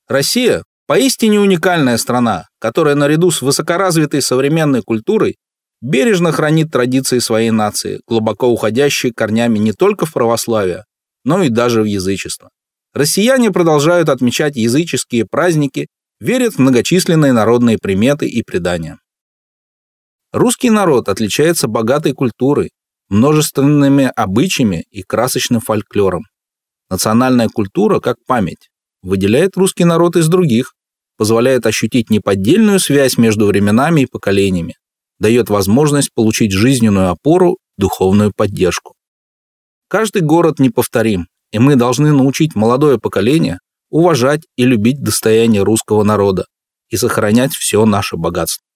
Россия – поистине уникальная страна, которая наряду с высокоразвитой современной культурой бережно хранит традиции своей нации, глубоко уходящие корнями не только в православие, но и даже в язычество. Россияне продолжают отмечать языческие праздники, верят в многочисленные народные приметы и предания. Русский народ отличается богатой культурой, множественными обычаями и красочным фольклором. Национальная культура, как память, выделяет русский народ из других, позволяет ощутить неподдельную связь между временами и поколениями, дает возможность получить жизненную опору, духовную поддержку. Каждый город неповторим, и мы должны научить молодое поколение уважать и любить достояние русского народа и сохранять все наше богатство.